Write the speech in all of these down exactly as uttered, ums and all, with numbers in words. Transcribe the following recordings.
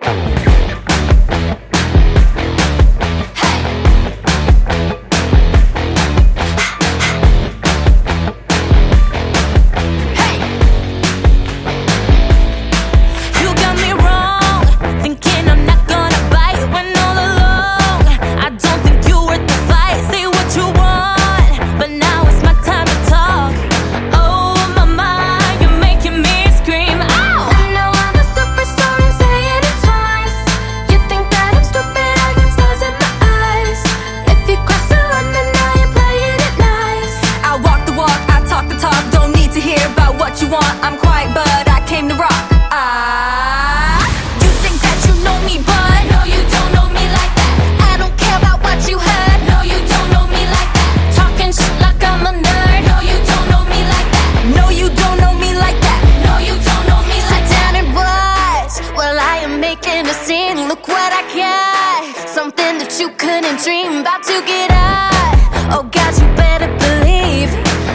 I'm quiet, but I came to rock. Ah, you think that you know me, but no, you don't know me like that. I don't care about what you heard. No, you don't know me like that. Talking shit like I'm a nerd. No, you don't know me like that. No, you don't know me like that. No, you don't know me like that. Sit down and watch while I am making a scene. Look what I got, something that you couldn't dream about to get out. Oh God, you better believe.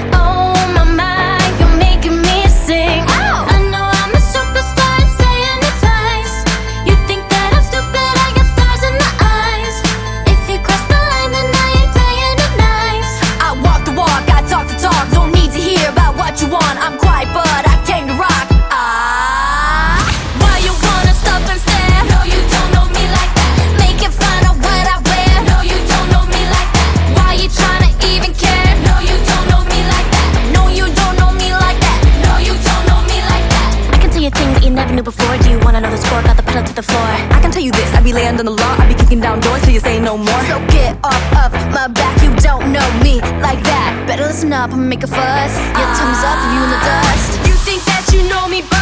I'm quiet, but I came to rock. Ah, why you wanna stop and stare? No, you don't know me like that. Make it fun of what I wear. No, you don't know me like that. Why you tryna even care? No, you don't know me like that. No, you don't know me like that. No, you don't know me like that. I can tell you things that you never knew before. Do you wanna know the score? Got the pedal to the floor. I can tell you this, I be laying on the law, I be kicking down doors till you say no more. So get off of my back, you don't know me like that. Better listen up and make a fuss. Your tongue's up, you in the dust. You think that you know me, but